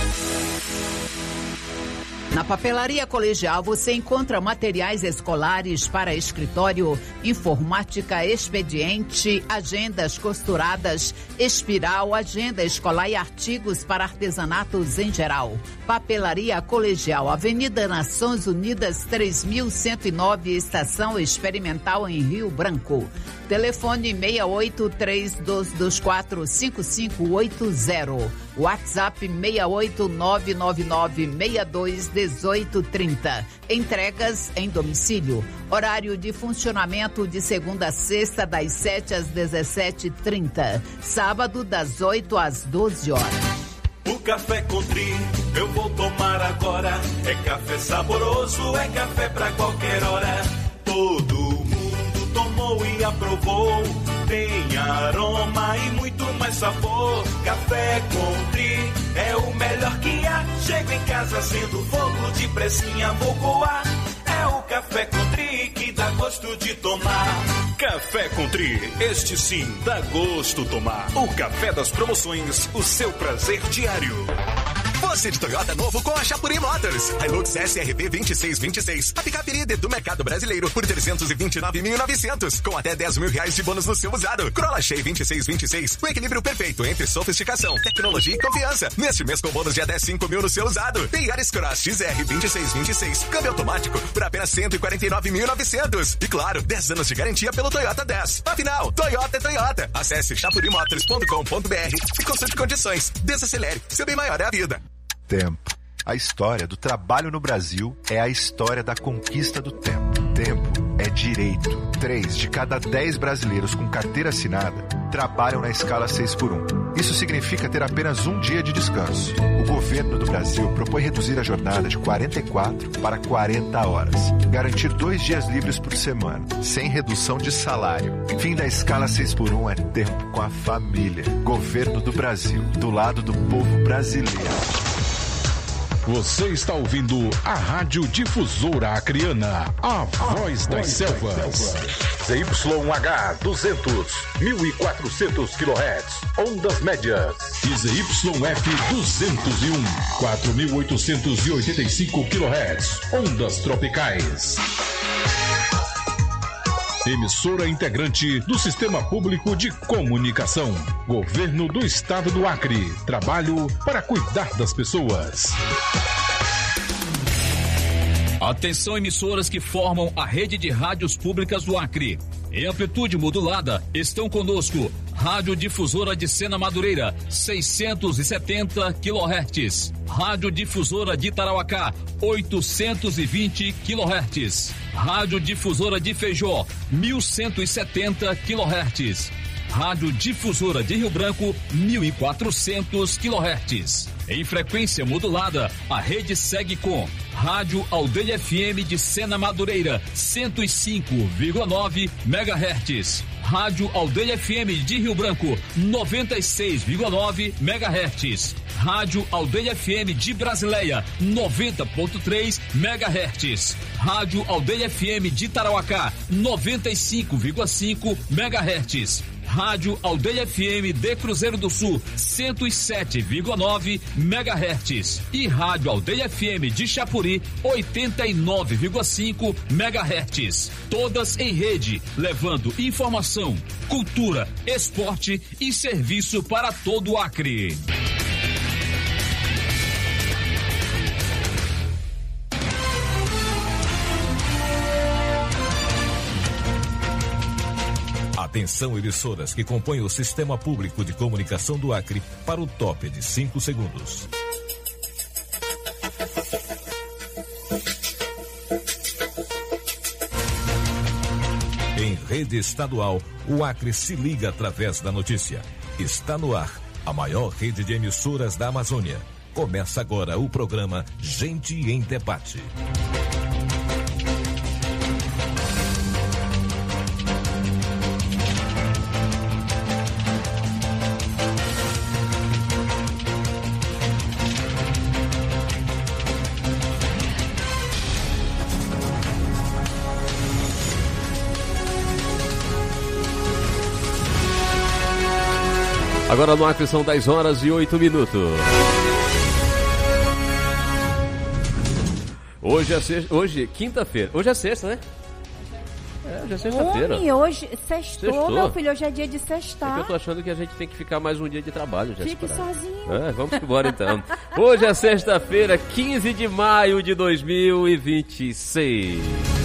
Na Papelaria Colegial você encontra materiais escolares para escritório, informática, expediente, agendas costuradas, espiral, agenda escolar e artigos para artesanatos em geral. Papelaria Colegial, Avenida Nações Unidas três mil cento e nove, Estação Experimental em Rio Branco. Telefone seis oito, três dois dois quatro, cinco cinco oito zero. WhatsApp seis oito, nove nove nove, seis dois um oito três zero. Entregas em domicílio. Horário de funcionamento de segunda a sexta, das sete às dezessete e trinta. Sábado, das oito às doze horas. O café Country eu vou tomar agora. É café saboroso, é café pra qualquer hora. Todo mundo tomou e aprovou. Tem aroma e muito mais sabor. Café Country é o melhor que há. Chego em casa sendo fogo de pressinha, vou coar. É o Café Country que dá gosto de tomar. Café Country, este sim dá gosto tomar. O café das promoções, o seu prazer diário. Você de Toyota novo com a Chapuri Motors. Hilux S R V vinte e seis vinte e seis. A picape líder do mercado brasileiro por trezentos e vinte e nove mil e novecentos. Com até dez mil reais de bônus no seu usado. Corolla Cheio vinte e seis vinte e seis. O equilíbrio perfeito entre sofisticação, tecnologia e confiança. Neste mês com bônus de até cinco mil no seu usado. Tem Yaris Cross X R vinte e seis vinte e seis. Câmbio automático por apenas cento e quarenta e nove mil e novecentos. E claro, dez anos de garantia pelo Toyota dez. Afinal, Toyota é Toyota. Acesse chapuri motors ponto com ponto b r e consulte condições. Desacelere. Seu bem maior é a vida. Tempo. A história do trabalho no Brasil é a história da conquista do tempo. Tempo é direito. Três de cada dez brasileiros com carteira assinada trabalham na escala seis por um. Isso significa ter apenas um dia de descanso. O governo do Brasil propõe reduzir a jornada de quarenta e quatro para quarenta horas. Garantir dois dias livres por semana, sem redução de salário. Fim da escala seis por um é tempo com a família. Governo do Brasil, do lado do povo brasileiro. Você está ouvindo a Rádio Difusora Acreana, a voz das selvas. Z Y H duzentos, mil e quatrocentos quilohertz, ondas médias. E Z Y F duzentos e um, quatro mil oitocentos e oitenta e cinco quilohertz, ondas tropicais. Emissora integrante do Sistema Público de Comunicação. Governo do Estado do Acre. Trabalho para cuidar das pessoas. Atenção, emissoras que formam a rede de rádios públicas do Acre. Em amplitude modulada, estão conosco Rádio Difusora de Sena Madureira, seiscentos e setenta quilohertz. Rádio Difusora de Tarauacá, oitocentos e vinte quilohertz. Rádio Difusora de Feijó, mil cento e setenta quilohertz. Rádio Difusora de Rio Branco, mil e quatrocentos quilohertz. Em frequência modulada, a rede segue com Rádio Aldeia F M de Sena Madureira, cento e cinco vírgula nove megahertz. Rádio Aldeia F M de Rio Branco, noventa e seis vírgula nove megahertz. Rádio Aldeia F M de Brasileia, noventa ponto três megahertz. Rádio Aldeia F M de Tarauacá, noventa e cinco vírgula cinco megahertz. Rádio Aldeia F M de Cruzeiro do Sul, cento e sete vírgula nove megahertz. E Rádio Aldeia F M de Chapuri, oitenta e nove vírgula cinco megahertz. Todas em rede, levando informação, cultura, esporte e serviço para todo o Acre. Atenção, emissoras que compõem o Sistema Público de Comunicação do Acre para o top de cinco segundos. Em rede estadual, o Acre se liga através da notícia. Está no ar a maior rede de emissoras da Amazônia. Começa agora o programa Gente em Debate. Agora no Acre são dez horas e oito minutos. Hoje é sexta, hoje quinta-feira. Hoje é sexta, né? É, hoje é sexta-feira. Homem, hoje sextou, Sextou. meu filho, hoje é dia de É sextar. que eu tô achando que a gente tem que ficar mais um dia de trabalho, Jéssica. Fique sozinho. É, vamos embora então. Hoje é sexta-feira, quinze de maio de dois mil e vinte e seis.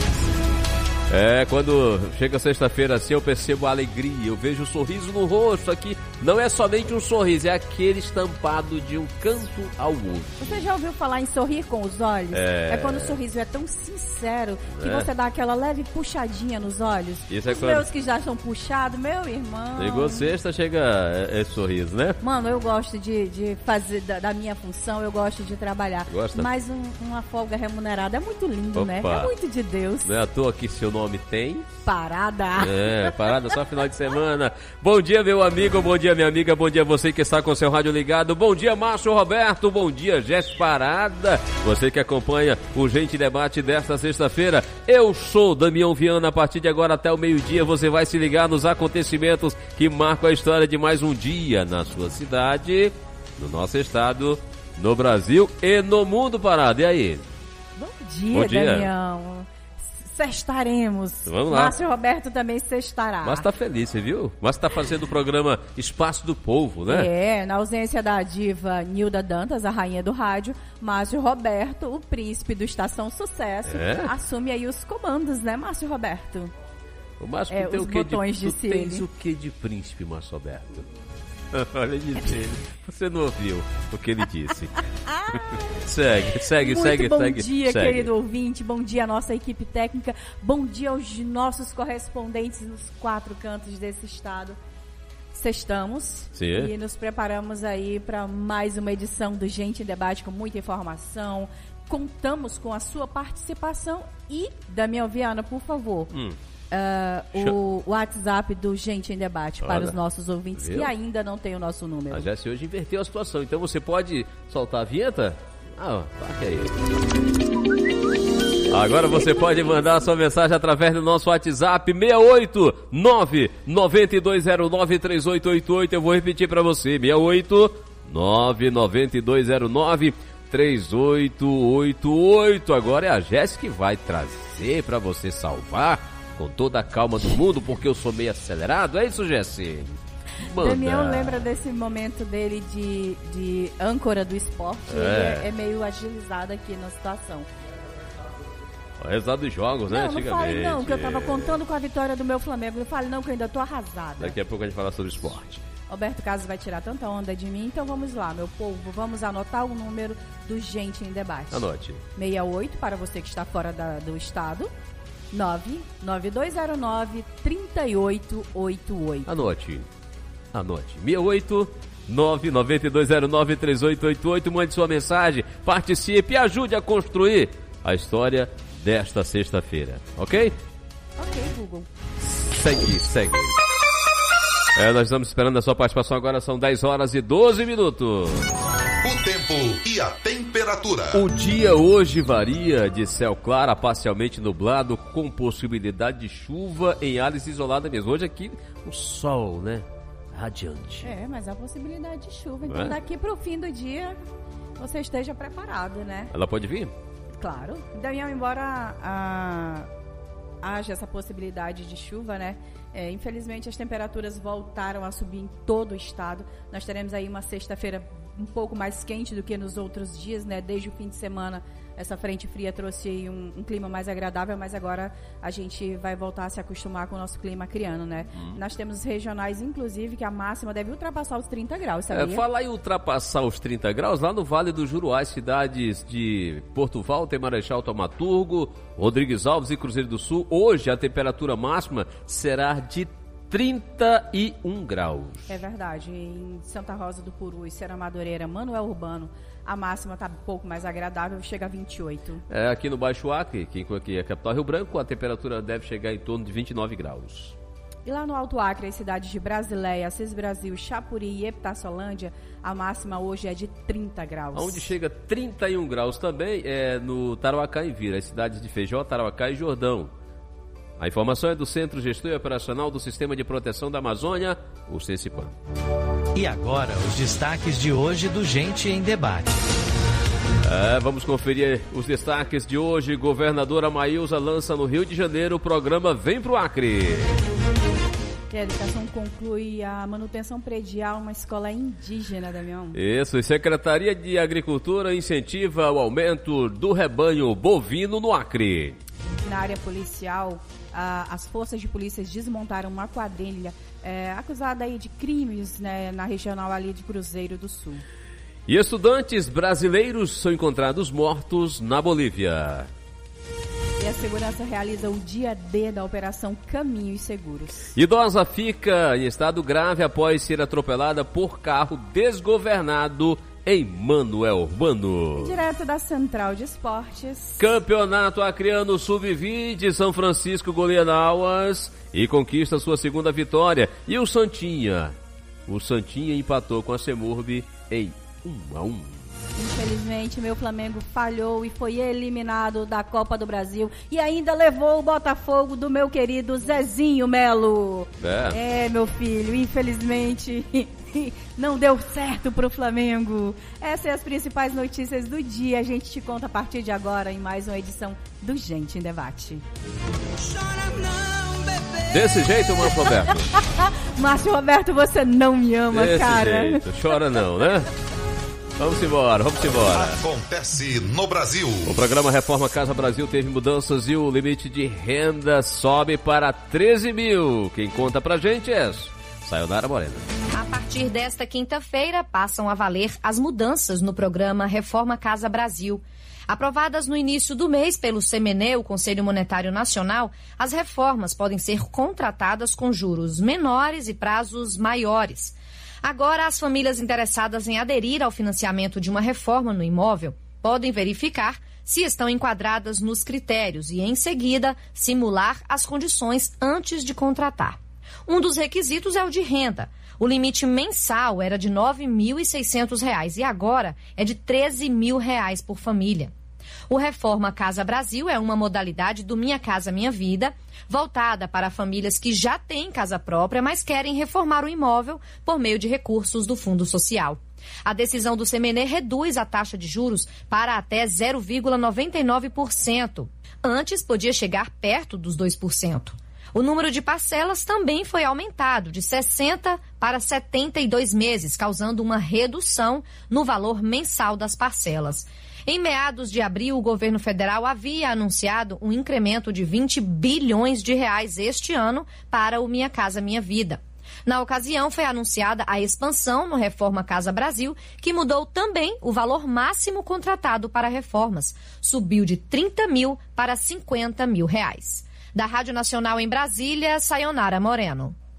É, quando chega sexta-feira assim eu percebo a alegria, eu vejo o sorriso no rosto aqui. Não é somente um sorriso, é aquele estampado de um canto ao outro. Você já ouviu falar em sorrir com os olhos? É. É quando o sorriso é tão sincero que É. você dá aquela leve puxadinha nos olhos. Isso é os quando- meus que já estão puxados, meu irmão. Chegou sexta, chega esse sorriso, né? Mano, eu gosto de, de fazer, da, da minha função, eu gosto de trabalhar. Gosta? Mas um- uma folga remunerada é muito lindo, né? Opa. É muito de Deus. Não é à toa que seu nome tem. Parada. É, parada só final de semana. Bom dia, meu amigo, bom dia, minha amiga, bom dia você que está com seu rádio ligado. Bom dia, Márcio Roberto, bom dia, Jéssica Parada. Você que acompanha o Gente Debate desta sexta-feira. Eu sou Damião Viana, a partir de agora até o meio-dia você vai se ligar nos acontecimentos que marcam a história de mais um dia na sua cidade, no nosso estado, no Brasil e no mundo, Parada. E aí? Bom dia, Bom dia. Damião. Sextaremos. Vamos lá. Márcio Roberto também sextará. Mas tá feliz, você viu? Mas tá fazendo o programa Espaço do Povo, né? É, na ausência da diva Nilda Dantas, a rainha do rádio, Márcio Roberto, o príncipe do Estação Sucesso, É? assume aí os comandos, né, Márcio Roberto? O Márcio É, tu tem os o quê botões de, de tu cílio. tens o que de príncipe, Márcio Roberto? Olha de ele. Você não ouviu o que ele disse. segue, segue, Muito segue, bom segue. dia, segue. querido ouvinte, bom dia à nossa equipe técnica, bom dia aos nossos correspondentes nos quatro cantos desse estado. Sextamos Sim. e nos preparamos aí para mais uma edição do Gente em Debate com muita informação. Contamos com a sua participação e, Damião Viana, por favor, Hum. ah, o WhatsApp do Gente em Debate para Olha, os nossos ouvintes viu? que ainda não têm o nosso número. A Jéssica hoje inverteu a situação, então você pode soltar a vinheta? Ah, ó, taca aí. Agora você pode mandar a sua mensagem através do nosso WhatsApp seis oito nove nove dois zero nove três oito oito oito. Eu vou repetir para você, seis oito nove nove dois zero nove três oito oito oito. Agora é a Jéssica que vai trazer para você salvar com toda a calma do mundo, porque eu sou meio acelerado. É isso, Jéssica? Manda. Damião lembra desse momento dele de, de âncora do esporte. É. Ele é, é meio agilizado aqui na situação. O resultado dos jogos, né? Não, não Antigamente. fale não, que eu tava contando com a vitória do meu Flamengo. Não fale não, que eu ainda tô arrasada. Daqui a pouco a gente fala sobre esporte. Roberto Carlos vai tirar tanta onda de mim, então vamos lá, meu povo. Vamos anotar o número do Gente em Debate. Anote. seis oito para você que está fora da- do estado. nove nove dois zero nove três oito oito oito. Anote. Anote. seis oito nove nove dois zero nove três oito oito oito. Mande sua mensagem, participe e ajude a construir a história desta sexta-feira. Ok? Ok, Google. Segue, segue. É, nós estamos esperando a sua participação agora, são dez horas e doze minutos. O tempo e a temperatura. O dia hoje varia de céu claro a parcialmente nublado, com possibilidade de chuva em áreas isoladas mesmo. Hoje aqui o sol, né? Radiante. É, mas há possibilidade de chuva. Então É? daqui pro fim do dia você esteja preparado, né? Ela pode vir? Claro. Daniel, embora a, haja essa possibilidade de chuva, né? É, infelizmente as temperaturas voltaram a subir em todo o estado. Nós teremos aí uma sexta-feira um pouco mais quente do que nos outros dias, né? Desde o fim de semana, essa frente fria trouxe aí um, um clima mais agradável, mas agora a gente vai voltar a se acostumar com o nosso clima acriano, né? Hum. Nós temos regionais, inclusive, que a máxima deve ultrapassar os trinta graus, sabia? É, falar em ultrapassar os trinta graus, lá no Vale do Juruá, cidades de Porto Valter, Marechal Taumaturgo, Rodrigues Alves e Cruzeiro do Sul, hoje a temperatura máxima será de trinta e um graus. É verdade. Em Santa Rosa do Puru e Serra Madureira, Manuel Urbano, a máxima está um pouco mais agradável, chega a vinte e oito. É, aqui no Baixo Acre, que aqui é a capital Rio Branco, a temperatura deve chegar em torno de vinte e nove graus. E lá no Alto Acre, as cidades de Brasileia, Assis Brasil, Chapuri e Epitáciolândia, a máxima hoje é de trinta graus. Onde chega trinta e um graus também é no Tarauacá e Vira, as cidades de Feijó, Tarauacá e Jordão. A informação é do Centro Gestor e Operacional do Sistema de Proteção da Amazônia, o CECIPAM. E agora, os destaques de hoje do Gente em Debate. É, vamos conferir os destaques de hoje. Governadora Maílza lança no Rio de Janeiro o programa Vem Pro Acre. E a educação conclui a manutenção predial uma escola indígena, Damião. Isso, e Secretaria de Agricultura incentiva o aumento do rebanho bovino no Acre. Na área policial, ah, as forças de polícia desmontaram uma quadrilha é, acusada aí de crimes, né, na regional ali de Cruzeiro do Sul. E estudantes brasileiros são encontrados mortos na Bolívia. E a segurança realiza o dia D da Operação Caminhos Seguros. Idosa fica em estado grave após ser atropelada por carro desgovernado em Manuel Urbano. Direto da Central de Esportes. Campeonato Acreano sub vinte, São Francisco goleia Nauas e conquista sua segunda vitória. E o Santinha, o Santinha empatou com a Semurbe em um a um. Infelizmente, meu Flamengo falhou e foi eliminado da Copa do Brasil e ainda levou o Botafogo do meu querido Zezinho Melo. É, é meu filho, infelizmente não deu certo pro Flamengo. Essas são as principais notícias do dia. A gente te conta a partir de agora em mais uma edição do Gente em Debate. Desse jeito, Márcio Roberto? Márcio Roberto, você não me ama, Desse cara. jeito, chora não, né? Vamos embora, vamos embora. Acontece no Brasil. O programa Reforma Casa Brasil teve mudanças e o limite de renda sobe para treze mil. Quem conta pra gente é Sayonara Morena. A partir desta quinta-feira, passam a valer as mudanças no programa Reforma Casa Brasil. Aprovadas no início do mês pelo C M N E, o Conselho Monetário Nacional, as reformas podem ser contratadas com juros menores e prazos maiores. Agora, as famílias interessadas em aderir ao financiamento de uma reforma no imóvel podem verificar se estão enquadradas nos critérios e, em seguida, simular as condições antes de contratar. Um dos requisitos é o de renda. O limite mensal era de nove mil e seiscentos reais e agora é de treze mil reais por família. O Reforma Casa Brasil é uma modalidade do Minha Casa Minha Vida, voltada para famílias que já têm casa própria, mas querem reformar o imóvel por meio de recursos do Fundo Social. A decisão do C M N E reduz a taxa de juros para até zero vírgula noventa e nove por cento. Antes, podia chegar perto dos dois por cento. O número de parcelas também foi aumentado de sessenta para setenta e dois meses, causando uma redução no valor mensal das parcelas. Em meados de abril, o governo federal havia anunciado um incremento de vinte bilhões de reais este ano para o Minha Casa Minha Vida. Na ocasião, foi anunciada a expansão no Reforma Casa Brasil, que mudou também o valor máximo contratado para reformas. Subiu de trinta mil para cinquenta mil reais. Da Rádio Nacional em Brasília, Sayonara Moreno.